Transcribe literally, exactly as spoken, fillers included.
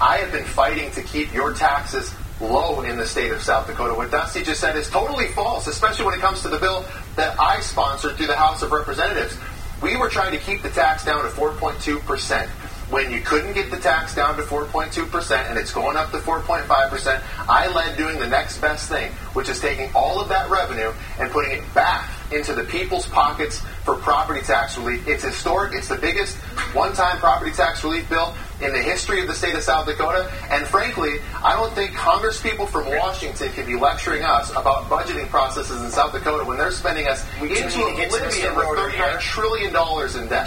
I have been fighting to keep your taxes low in the state of South Dakota. What Dusty just said is totally false, especially when it comes to the bill that I sponsored through the House of Representatives. We were trying to keep the tax down to four point two percent. When you couldn't get the tax down to four point two percent and it's going up to four point five percent, I led doing the next best thing, which is taking all of that revenue and putting it back into the people's pockets for property tax relief. It's historic. It's the biggest one-time property tax relief bill in the history of the state of South Dakota. And frankly, I don't think Congress people from Washington can be lecturing us about budgeting processes in South Dakota when they're spending us into oblivion with thirty-nine trillion dollars in debt.